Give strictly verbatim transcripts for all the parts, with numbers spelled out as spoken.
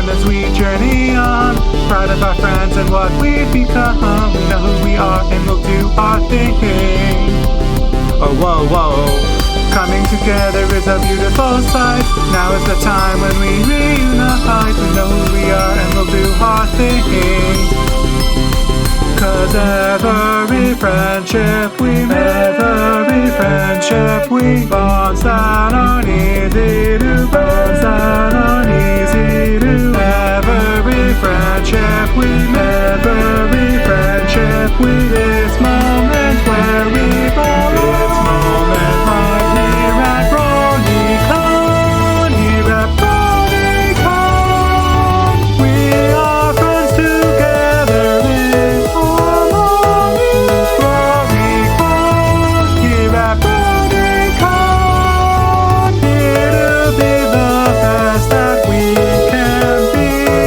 time as we journey on. Proud of our friends and what we've become. We know who we are and we'll do our thing. Oh, whoa, whoa. Coming together is a beautiful sight. Now is the time when we reunite. We know who we are and we'll do our thing. Cause every friendship we make, every friendship we bonds that aren't easy to bonds that aren't easy to every friendship we make, every friendship we this moment where we bond, this moment right here at BronyCon, here at BronyCon. We are friends together in harmony. BronyCon, here at BronyCon. Here to be the best that we can be.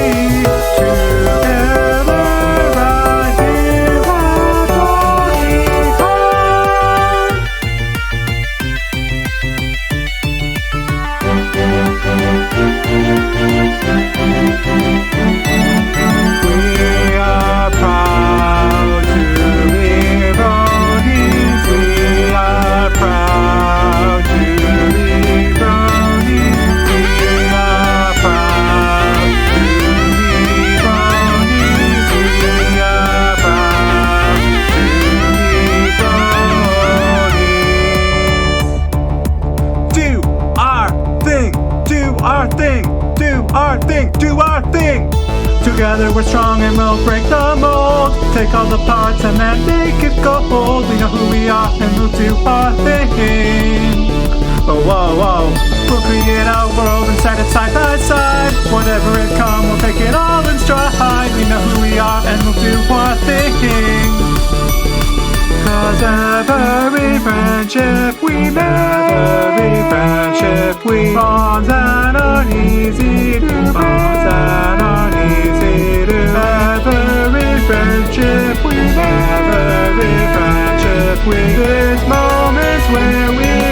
Together right here at We are proud to be Bronies. We are proud to be Bronies. We are proud to be Bronies. We are proud to be Bronies. Do our thing, do our thing, do our thing, do our thing. Together we're strong and we'll break the mold. Take all the parts and then make it gold. We know who we are and we'll do our thing. Oh, whoa, whoa. We'll create a world and set it side by side. Whatever it come, we'll take it all in stride. We know who we are and we'll do our thing. Cause every friendship we make, every friendship we bonds that aren't easy to bonds that aren't easy to every friendship we make, every friendship we this moments where we